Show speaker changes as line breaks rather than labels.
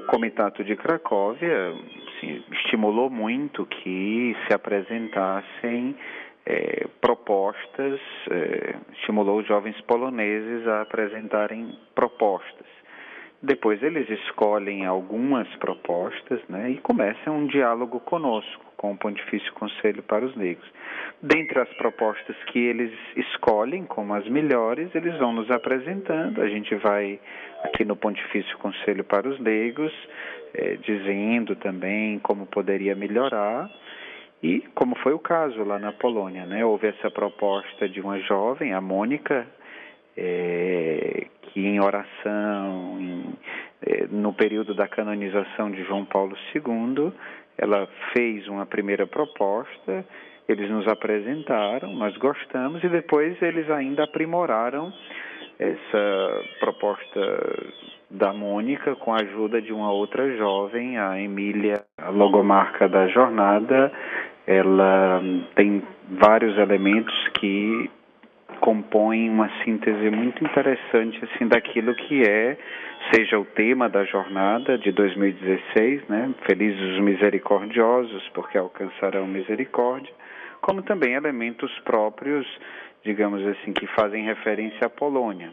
Comitato de Cracóvia estimulou muito que se apresentassem propostas, estimulou os jovens poloneses a apresentarem propostas. Depois eles escolhem algumas propostas, né, e começam um diálogo conosco, com o Pontifício Conselho para os Leigos. Dentre as propostas que eles escolhem como as melhores, eles vão nos apresentando. A gente vai aqui no Pontifício Conselho para os Leigos, dizendo também como poderia melhorar. E como foi o caso lá na Polônia, né? Houve essa proposta de uma jovem, a Mônica, que em oração, no período da canonização de João Paulo II, ela fez uma primeira proposta, eles nos apresentaram, nós gostamos, e depois eles ainda aprimoraram essa proposta da Mônica com a ajuda de uma outra jovem, a Emília, a logomarca da jornada. Ela tem vários elementos que compõem uma síntese muito interessante assim, daquilo que seja o tema da jornada de 2016, né? Felizes os misericordiosos, porque alcançarão misericórdia, como também elementos próprios, digamos assim, que fazem referência à Polônia.